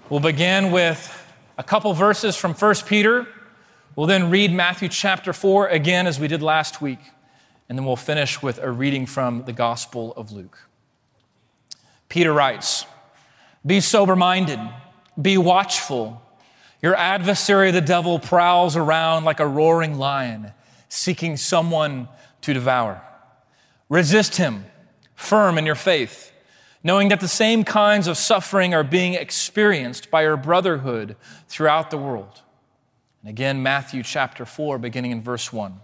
We'll begin with a couple verses from 1 Peter. We'll then read Matthew chapter 4 again as we did last week. And then we'll finish with a reading from the Gospel of Luke. Peter writes, "Be sober-minded, be watchful. Your adversary, the devil, prowls around like a roaring lion, seeking someone to devour. Resist him, firm in your faith, knowing that the same kinds of suffering are being experienced by your brotherhood throughout the world." And again, Matthew chapter 4, beginning in verse 1.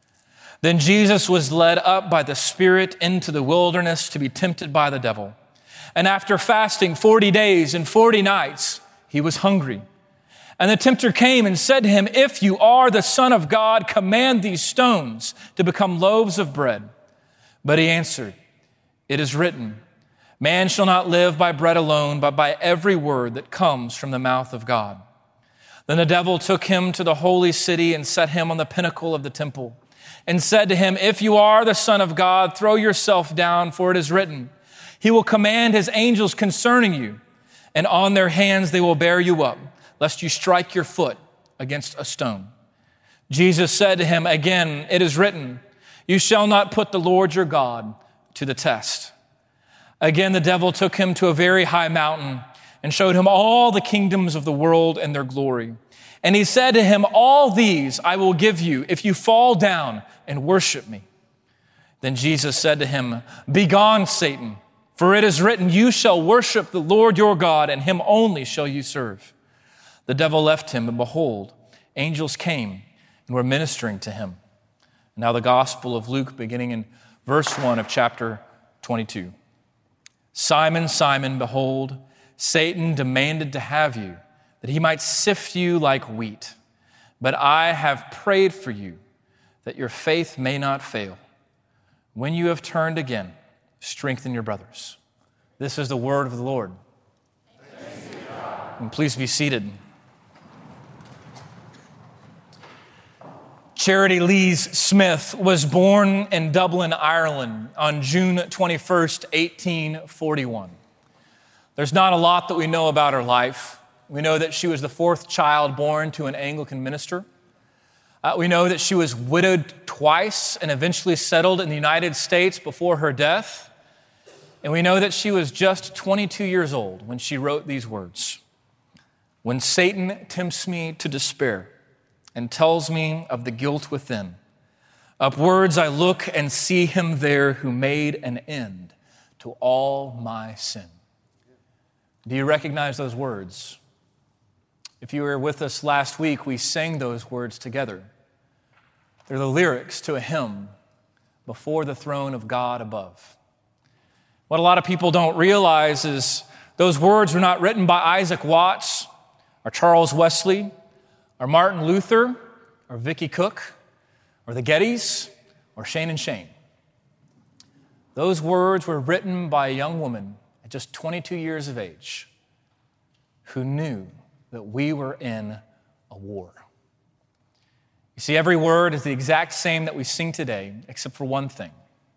"Then Jesus was led up by the Spirit into the wilderness to be tempted by the devil. And after fasting 40 days and 40 nights, he was hungry. And the tempter came and said to him, 'If you are the Son of God, command these stones to become loaves of bread.' But he answered, 'It is written, man shall not live by bread alone, but by every word that comes from the mouth of God.' Then the devil took him to the holy city and set him on the pinnacle of the temple and said to him, 'If you are the Son of God, throw yourself down, for it is written, he will command his angels concerning you, and on their hands they will bear you up, lest you strike your foot against a stone.' Jesus said to him again, 'It is written, you shall not put the Lord your God to the test.' Again, the devil took him to a very high mountain and showed him all the kingdoms of the world and their glory. And he said to him, 'All these I will give you if you fall down and worship me.' Then Jesus said to him, 'Begone, Satan, for it is written, you shall worship the Lord your God, and him only shall you serve.' The devil left him, and behold, angels came and were ministering to him." Now the Gospel of Luke, beginning in verse 1 of chapter 22. "Simon, Simon, behold, Satan demanded to have you, that he might sift you like wheat. But I have prayed for you, that your faith may not fail. When you have turned again, strengthen your brothers." This is the word of the Lord. Thanks be to God. And please be seated. Charity Lees Smith was born in Dublin, Ireland on June 21st, 1841. There's not a lot that we know about her life. We know that she was the fourth child born to an Anglican minister. We know that she was widowed twice and eventually settled in the United States before her death. And we know that she was just 22 years old when she wrote these words: "When Satan tempts me to despair and tells me of the guilt within, upwards I look and see him there who made an end to all my sin." Do you recognize those words? If you were with us last week, we sang those words together. They're the lyrics to a hymn, "Before the Throne of God Above." What a lot of people don't realize is those words were not written by Isaac Watts or Charles Wesley or Martin Luther or Vicky Cook or the Gettys or Shane and Shane. Those words were written by a young woman at just 22 years of age who knew that we were in a war. You see, every word is the exact same that we sing today, except for one thing.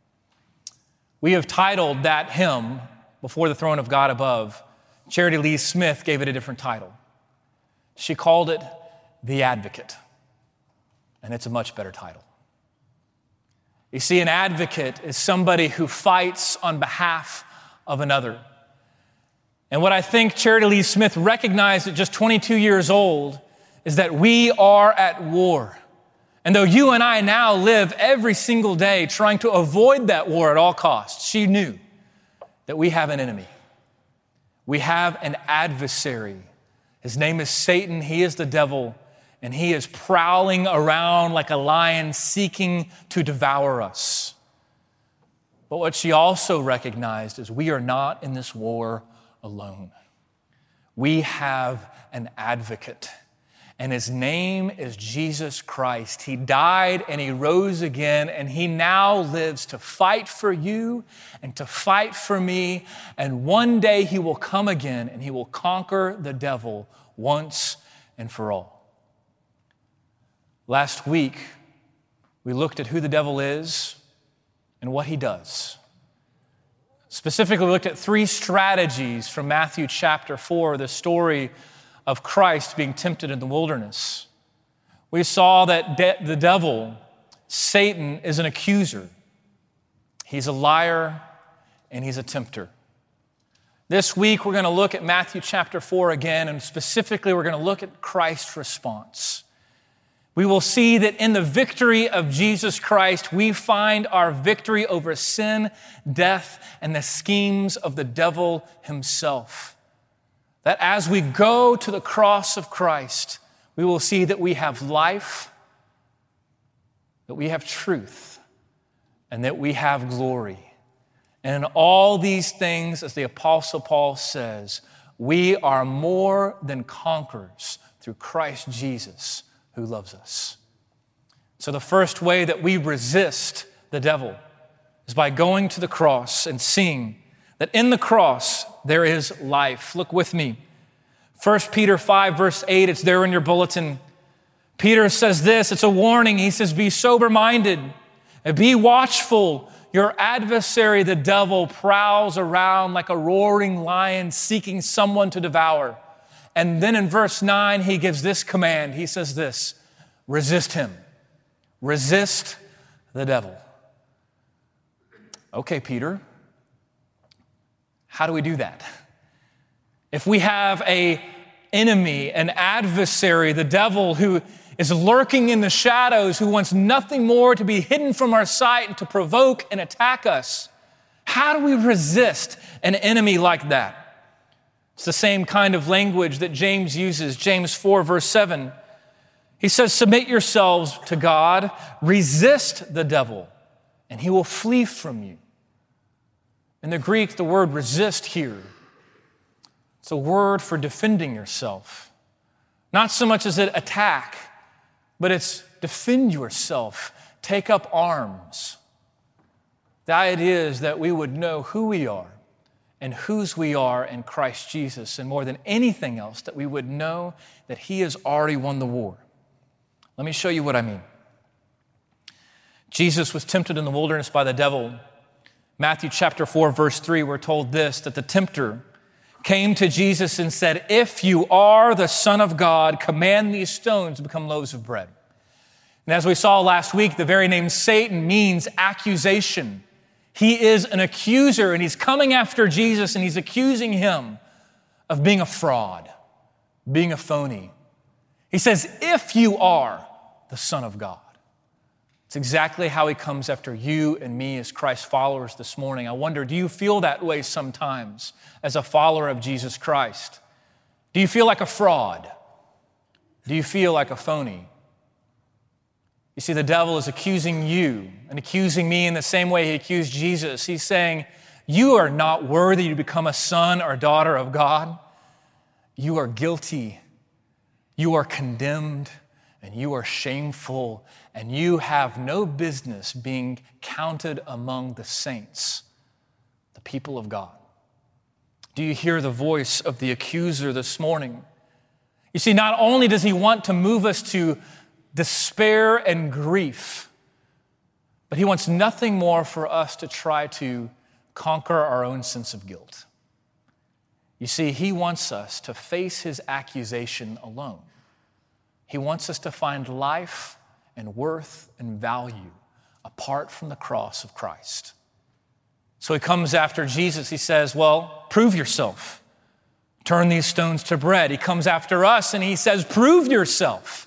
We have titled that hymn, "Before the Throne of God Above." Charity Lee Smith gave it a different title. She called it "The Advocate," and it's a much better title. You see, an advocate is somebody who fights on behalf of another. And what I think Charity Lee Smith recognized at just 22 years old is that we are at war. And though you and I now live every single day trying to avoid that war at all costs, she knew that we have an enemy. We have an adversary. His name is Satan. He is the devil. And he is prowling around like a lion seeking to devour us. But what she also recognized is we are not in this war alone. We have an advocate, and his name is Jesus Christ. He died and he rose again, and he now lives to fight for you and to fight for me. And one day he will come again and he will conquer the devil once and for all. Last week, we looked at who the devil is and what he does. Specifically, we looked at 3 strategies from Matthew chapter 4, the story of Christ being tempted in the wilderness. We saw that the devil, Satan, is an accuser. He's a liar and he's a tempter. This week, we're going to look at Matthew chapter 4 again, and specifically, we're going to look at Christ's response. We will see that in the victory of Jesus Christ, we find our victory over sin, death, and the schemes of the devil himself. That as we go to the cross of Christ, we will see that we have life, that we have truth, and that we have glory. And in all these things, as the Apostle Paul says, we are more than conquerors through Christ Jesus, who loves us. So the first way that we resist the devil is by going to the cross and seeing that in the cross there is life. Look with me. 1 Peter 5, verse 8, it's there in your bulletin. Peter says this, it's a warning. He says, be sober-minded and be watchful. Your adversary, the devil, prowls around like a roaring lion seeking someone to devour. And then in verse 9, he gives this command. He says this, resist him. Resist the devil. Okay, Peter, how do we do that? If we have an enemy, an adversary, the devil who is lurking in the shadows, who wants nothing more to be hidden from our sight and to provoke and attack us, how do we resist an enemy like that? It's the same kind of language that James uses, James 4, verse 7. He says, submit yourselves to God, resist the devil, and he will flee from you. In the Greek, the word resist here, it's a word for defending yourself. Not so much as it attack, but it's defend yourself, take up arms. The idea is that we would know who we are and whose we are in Christ Jesus, and more than anything else, that we would know that he has already won the war. Let me show you what I mean. Jesus was tempted in the wilderness by the devil. Matthew chapter 4, verse 3, we're told this, that the tempter came to Jesus and said, if you are the Son of God, command these stones to become loaves of bread. And as we saw last week, the very name Satan means accusation. He is an accuser, and he's coming after Jesus, and he's accusing him of being a fraud, being a phony. He says, if you are the Son of God. It's exactly how he comes after you and me as Christ followers this morning. I wonder, do you feel that way sometimes as a follower of Jesus Christ? Do you feel like a fraud? Do you feel like a phony? You see, the devil is accusing you and accusing me in the same way he accused Jesus. He's saying, you are not worthy to become a son or daughter of God. You are guilty. You are condemned, and you are shameful, and you have no business being counted among the saints, the people of God. Do you hear the voice of the accuser this morning? You see, not only does he want to move us to despair and grief, but he wants nothing more for us to try to conquer our own sense of guilt. You see, he wants us to face his accusation alone. He wants us to find life and worth and value apart from the cross of Christ. So he comes after Jesus. He says, well, prove yourself. Turn these stones to bread. He comes after us and he says, prove yourself.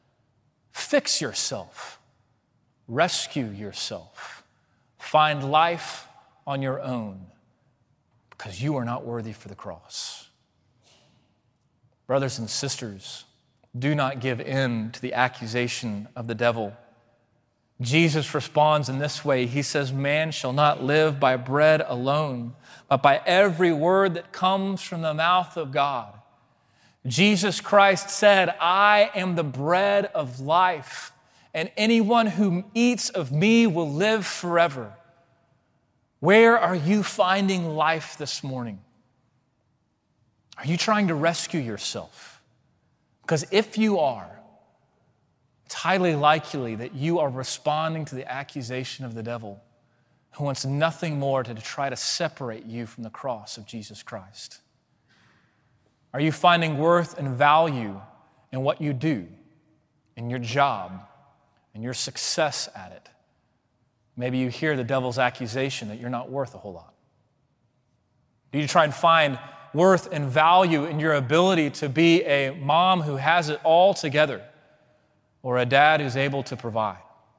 Fix yourself. Rescue yourself. Find life on your own because you are not worthy for the cross. Brothers and sisters, do not give in to the accusation of the devil. Jesus responds in this way. He says, man shall not live by bread alone, but by every word that comes from the mouth of God. Jesus Christ said, I am the bread of life, and anyone who eats of me will live forever. Where are you finding life this morning? Are you trying to rescue yourself? Because if you are, it's highly likely that you are responding to the accusation of the devil. who wants nothing more to try to separate you from the cross of Jesus Christ? Are you finding worth and value in what you do, in your job, in your success at it? Maybe you hear the devil's accusation that you're not worth a whole lot. Do you try and find worth and value in your ability to be a mom who has it all together or a dad who's able to provide?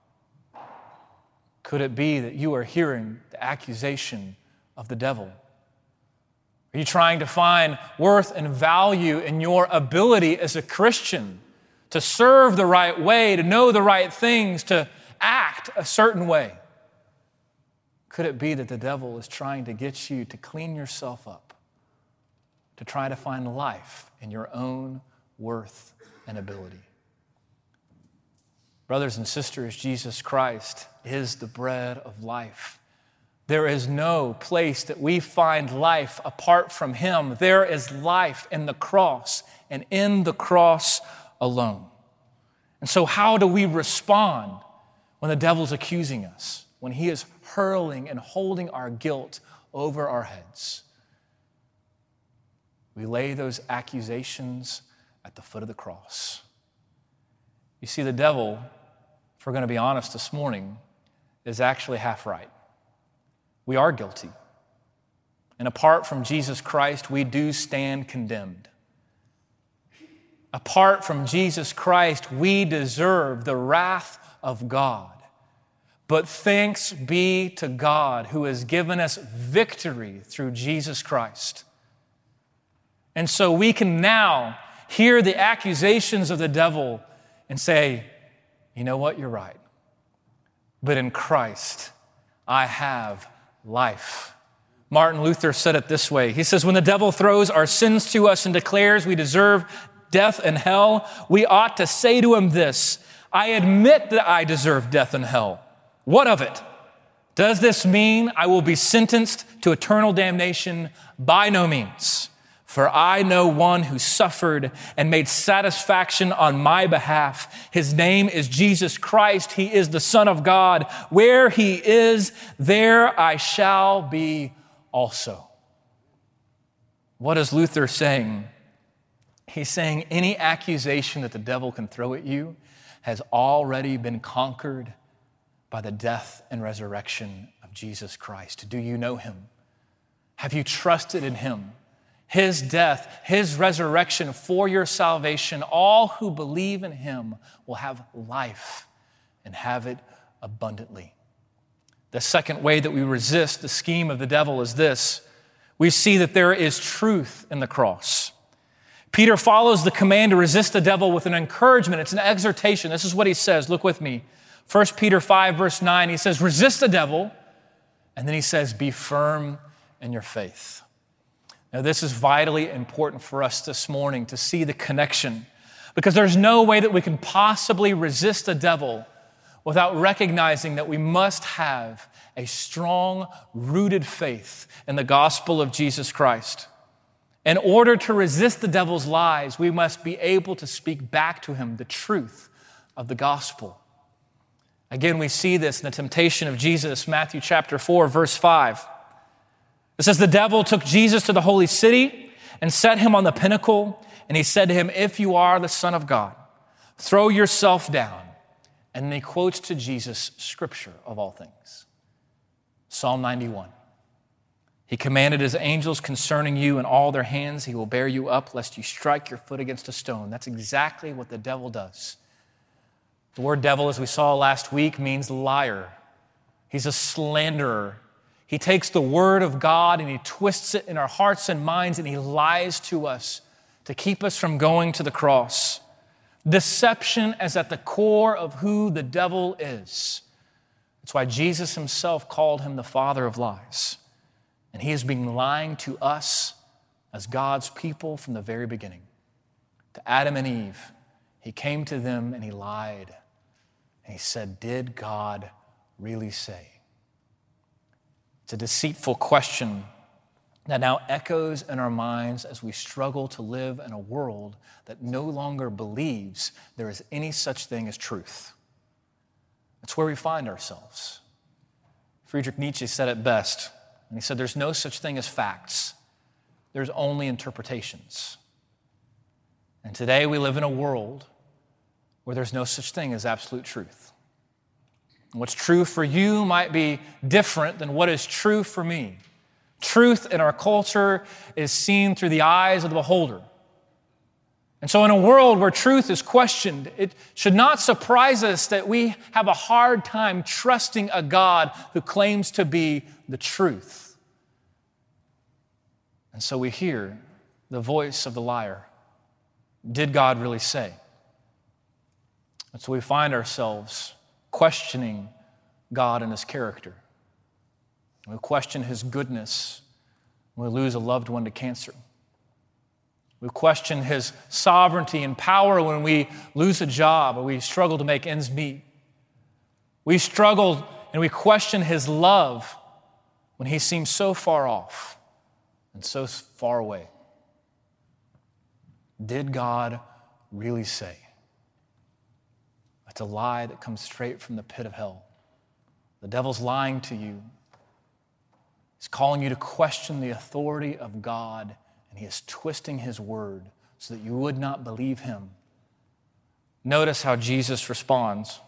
Could it be that you are hearing the accusation of the devil? Are you trying to find worth and value in your ability as a Christian to serve the right way, to know the right things, to act a certain way? Could it be that the devil is trying to get you to clean yourself up, to try to find life in your own worth and ability? Brothers and sisters, Jesus Christ is the bread of life. There is no place that we find life apart from Him. There is life in the cross and in the cross alone. And so how do we respond when the devil's accusing us, when he is hurling and holding our guilt over our heads? We lay those accusations at the foot of the cross. You see, the devil, if we're going to be honest this morning, is actually half right. We are guilty. And apart from Jesus Christ, we do stand condemned. Apart from Jesus Christ, we deserve the wrath of God. But thanks be to God who has given us victory through Jesus Christ. And so we can now hear the accusations of the devil and say, you know what, you're right. But in Christ, I have life. Martin Luther said it this way. He says, when the devil throws our sins to us and declares we deserve death and hell, we ought to say to him this: I admit that I deserve death and hell. What of it? Does this mean I will be sentenced to eternal damnation? By no means. For I know one who suffered and made satisfaction on my behalf. His name is Jesus Christ. He is the Son of God. Where He is, there I shall be also. What is Luther saying? He's saying any accusation that the devil can throw at you has already been conquered by the death and resurrection of Jesus Christ. Do you know Him? Have you trusted in Him? His death, His resurrection for your salvation. All who believe in Him will have life and have it abundantly. The second way that we resist the scheme of the devil is this: we see that there is truth in the cross. Peter follows the command to resist the devil with an encouragement. It's an exhortation. This is what he says. Look with me. 1 Peter 5, verse 9, he says, resist the devil. And then he says, be firm in your faith. Now, this is vitally important for us this morning to see the connection, because there's no way that we can possibly resist the devil without recognizing that we must have a strong, rooted faith in the gospel of Jesus Christ. In order to resist the devil's lies, we must be able to speak back to him the truth of the gospel. Again, we see this in the temptation of Jesus, Matthew chapter 4, verse 5. It says, the devil took Jesus to the holy city and set him on the pinnacle, and he said to him, if you are the Son of God, throw yourself down. And then he quotes to Jesus scripture of all things. Psalm 91. He commanded his angels concerning you, in all their hands he will bear you up, lest you strike your foot against a stone. That's exactly what the devil does. The word devil, as we saw last week, means liar. He's a slanderer. He takes the word of God and he twists it in our hearts and minds, and he lies to us to keep us from going to the cross. Deception is at the core of who the devil is. That's why Jesus himself called him the father of lies. And he has been lying to us as God's people from the very beginning. To Adam and Eve, he came to them and he lied. And he said, did God really say? It's a deceitful question that now echoes in our minds as we struggle to live in a world that no longer believes there is any such thing as truth. That's where we find ourselves. Friedrich Nietzsche said it best, and he said, there's no such thing as facts. There's only interpretations. And today we live in a world where there's no such thing as absolute truth. And what's true for you might be different than what is true for me. Truth in our culture is seen through the eyes of the beholder. And so in a world where truth is questioned, it should not surprise us that we have a hard time trusting a God who claims to be the truth. And so we hear the voice of the liar. Did God really say? And so we find ourselves questioning God and His character. We question His goodness when we lose a loved one to cancer. We question His sovereignty and power when we lose a job or we struggle to make ends meet. We struggle and we question His love when He seems so far off and so far away. Did God really say? It's a lie that comes straight from the pit of hell. The devil's lying to you. He's calling you to question the authority of God, and he is twisting His word so that you would not believe him. Notice how Jesus responds.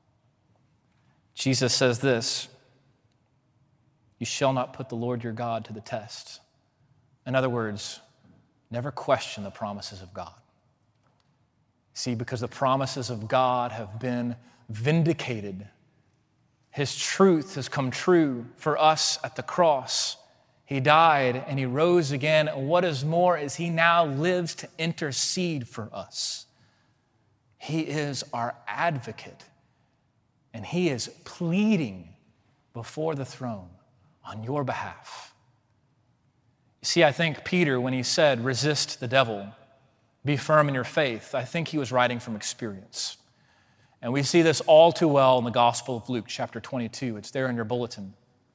Jesus says this, "You shall not put the Lord your God to the test." In other words, never question the promises of God. See, because the promises of God have been vindicated. His truth has come true for us at the cross. He died and He rose again. And what is more is He now lives to intercede for us. He is our advocate, and He is pleading before the throne on your behalf. You see, I think Peter, when he said, resist the devil, be firm in your faith, I think he was writing from experience. And we see this all too well in the Gospel of Luke, chapter 22. It's there in your bulletin.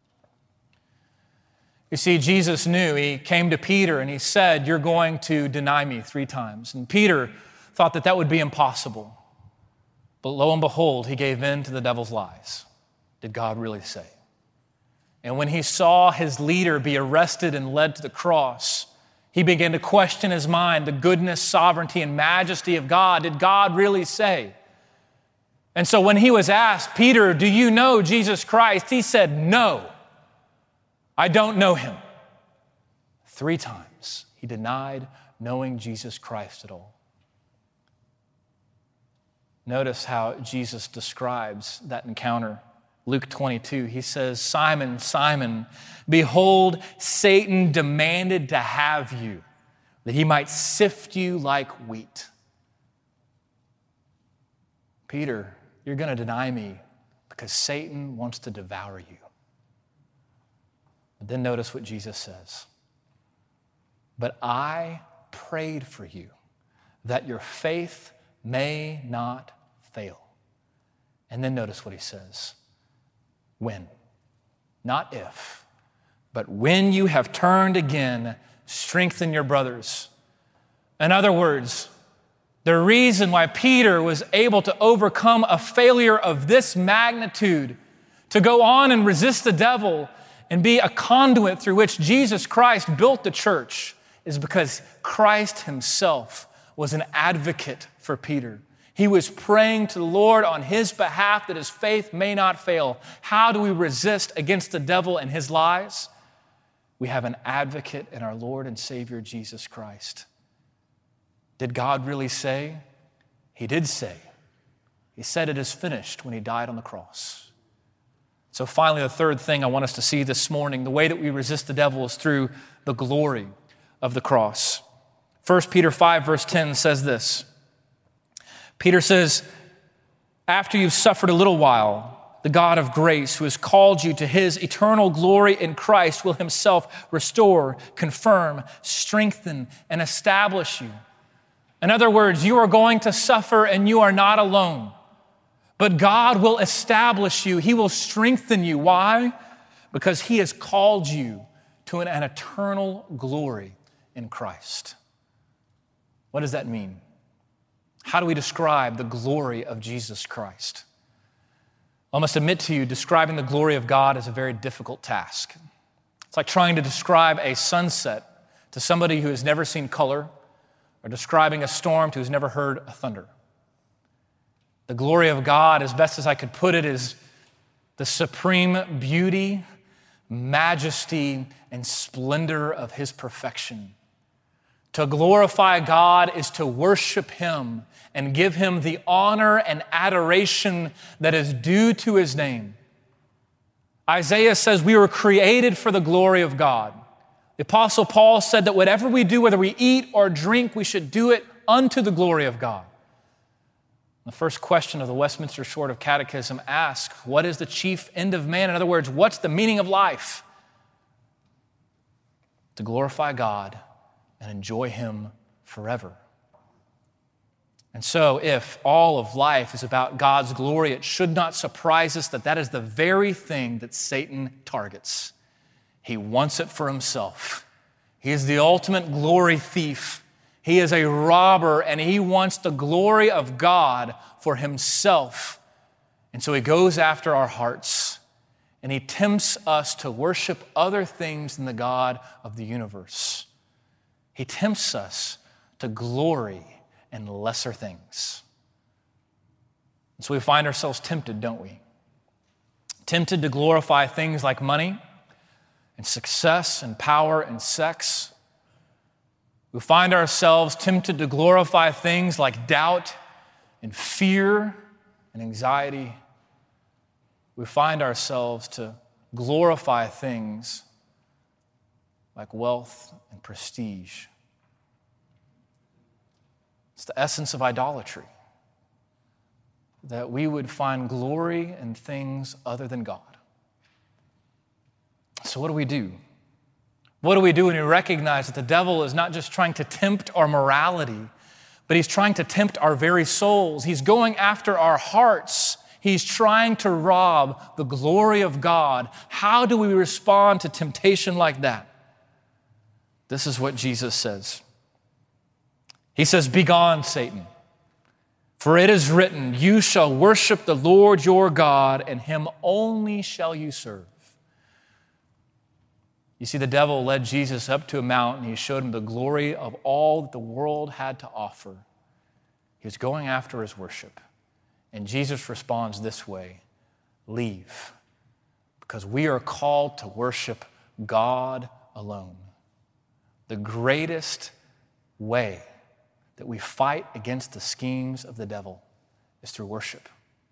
You see, Jesus knew. He came to Peter and He said, you're going to deny me 3 times. And Peter thought that that would be impossible. But lo and behold, he gave in to the devil's lies. Did God really say? And when he saw his leader be arrested and led to the cross, he began to question his mind, the goodness, sovereignty, and majesty of God. Did God really say? And so when he was asked, Peter, do you know Jesus Christ? He said, no, I don't know Him. 3 times he denied knowing Jesus Christ at all. Notice how Jesus describes that encounter. Luke 22, He says, Simon, Simon, behold, Satan demanded to have you, that he might sift you like wheat. Peter, you're going to deny me because Satan wants to devour you. But then notice what Jesus says. But I prayed for you that your faith may not fail. And then notice what He says. When, not if, but when you have turned again, strengthen your brothers. In other words, the reason why Peter was able to overcome a failure of this magnitude, to go on and resist the devil and be a conduit through which Jesus Christ built the church, is because Christ Himself was an advocate for Peter. He was praying to the Lord on his behalf that his faith may not fail. How do we resist against the devil and his lies? We have an advocate in our Lord and Savior, Jesus Christ. Did God really say? He did say. He said it is finished when He died on the cross. So finally, the third thing I want us to see this morning, the way that we resist the devil is through the glory of the cross. 1 Peter 5, verse 10 says this. Peter says, after you've suffered a little while, the God of grace, who has called you to His eternal glory in Christ, will Himself restore, confirm, strengthen, and establish you. In other words, you are going to suffer and you are not alone. But God will establish you. He will strengthen you. Why? Because He has called you to an eternal glory in Christ. What does that mean? How do we describe the glory of Jesus Christ? I must admit to you, describing the glory of God is a very difficult task. It's like trying to describe a sunset to somebody who has never seen color, or describing a storm to who's never heard a thunder. The glory of God, as best as I could put it, is the supreme beauty, majesty, and splendor of His perfection. To glorify God is to worship Him and give Him the honor and adoration that is due to His name. Isaiah says we were created for the glory of God. The Apostle Paul said that whatever we do, whether we eat or drink, we should do it unto the glory of God. The first question of the Westminster Short of Catechism asks, what is the chief end of man? In other words, what's the meaning of life? To glorify God and enjoy Him forever. And so if all of life is about God's glory, it should not surprise us that that is the very thing that Satan targets. He wants it for himself. He is the ultimate glory thief. He is a robber, and he wants the glory of God for himself. And so he goes after our hearts, and he tempts us to worship other things than the God of the universe. He tempts us to glory in lesser things. And so we find ourselves tempted, don't we? Tempted to glorify things like money and success and power and sex. We find ourselves tempted to glorify things like doubt and fear and anxiety. We find ourselves to glorify things like wealth and prestige. It's the essence of idolatry, that we would find glory in things other than God. So what do we do? What do we do when we recognize that the devil is not just trying to tempt our morality, but he's trying to tempt our very souls? He's going after our hearts. He's trying to rob the glory of God. How do we respond to temptation like that? This is what Jesus says. He says, "Begone, Satan, for it is written, you shall worship the Lord your God, and Him only shall you serve." You see, the devil led Jesus up to a mountain. He showed him the glory of all that the world had to offer. He was going after his worship. And Jesus responds this way: leave, because we are called to worship God alone. The greatest way that we fight against the schemes of the devil is through worship.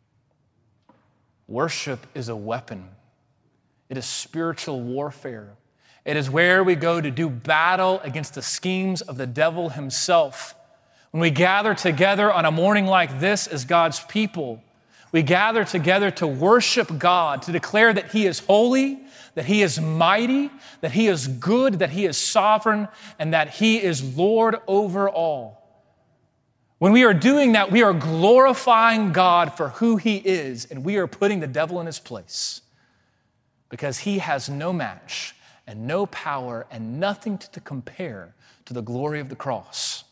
Worship is a weapon. It is spiritual warfare. It is where we go to do battle against the schemes of the devil himself. When we gather together on a morning like this as God's people, we gather together to worship God, to declare that He is holy, that He is mighty, that He is good, that He is sovereign, and that He is Lord over all. When we are doing that, we are glorifying God for who He is, and we are putting the devil in his place, because he has no match and no power and nothing to compare to the glory of the cross.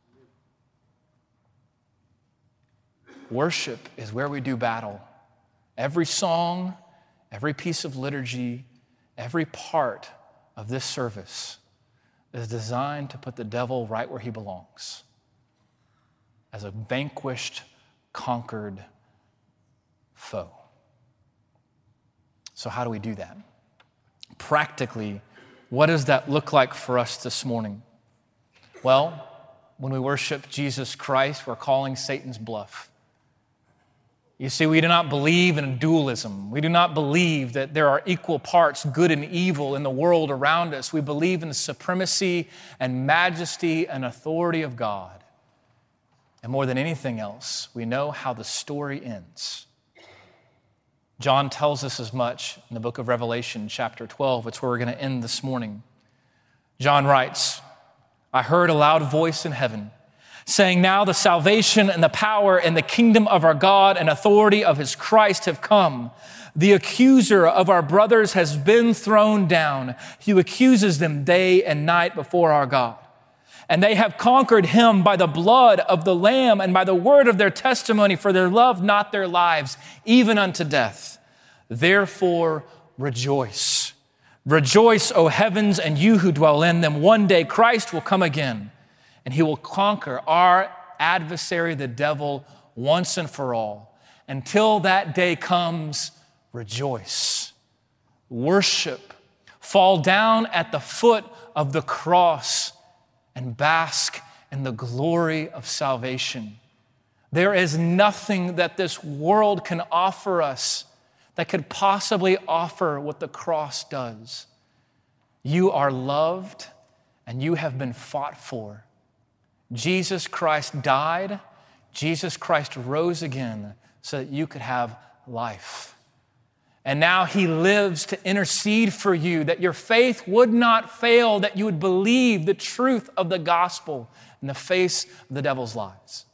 Worship is where we do battle. Every song, every piece of liturgy, every part of this service is designed to put the devil right where he belongs, as a vanquished, conquered foe. So how do we do that? Practically, what does that look like for us this morning? Well, when we worship Jesus Christ, we're calling Satan's bluff. You see, we do not believe in dualism. We do not believe that there are equal parts good and evil in the world around us. We believe in the supremacy and majesty and authority of God. And more than anything else, we know how the story ends. John tells us as much in the book of Revelation, chapter 12. It's where we're going to end this morning. John writes, "I heard a loud voice in heaven, saying, now the salvation and the power and the kingdom of our God and authority of His Christ have come. The accuser of our brothers has been thrown down. He accuses them day and night before our God. And they have conquered him by the blood of the Lamb and by the word of their testimony, for they loved not their lives, even unto death. Therefore, rejoice. Rejoice, O heavens, and you who dwell in them. One day Christ will come again, and he will conquer our adversary, the devil, once and for all. Until that day comes, rejoice. Worship. Fall down at the foot of the cross and bask in the glory of salvation. There is nothing that this world can offer us that could possibly offer what the cross does. You are loved and you have been fought for. Jesus Christ died, Jesus Christ rose again so that you could have life. And now he lives to intercede for you, that your faith would not fail, that you would believe the truth of the gospel in the face of the devil's lies.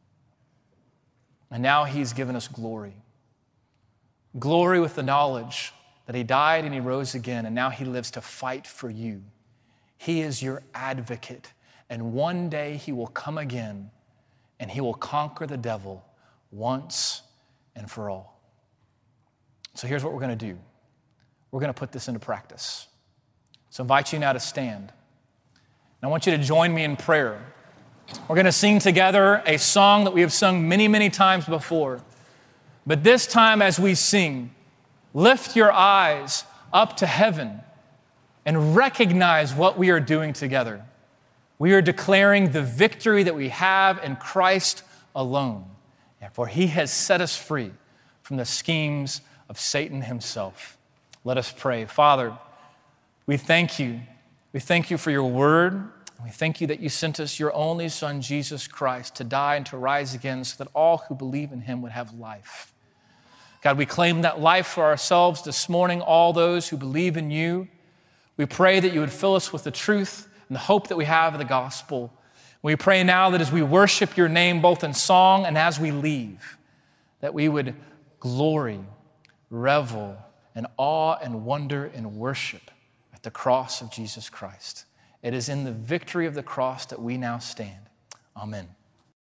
And now he's given us glory. Glory with the knowledge that he died and he rose again, and now he lives to fight for you. He is your advocate, and one day he will come again and he will conquer the devil once and for all. So here's what we're going to do. We're going to put this into practice. So I invite you now to stand. And I want you to join me in prayer. We're going to sing together a song that we have sung many, many times before. But this time as we sing, lift your eyes up to heaven and recognize what we are doing together. We are declaring the victory that we have in Christ alone. For he has set us free from the schemes of Satan himself. Let us pray. Father, we thank you. We thank you for your word. We thank you that you sent us your only Son, Jesus Christ, to die and to rise again so that all who believe in him would have life. God, we claim that life for ourselves this morning, all those who believe in you. We pray that you would fill us with the truth and the hope that we have of the gospel. We pray now that as we worship your name, both in song and as we leave, that we would glory, revel in awe and wonder and worship at the cross of Jesus Christ. It is in the victory of the cross that we now stand. Amen.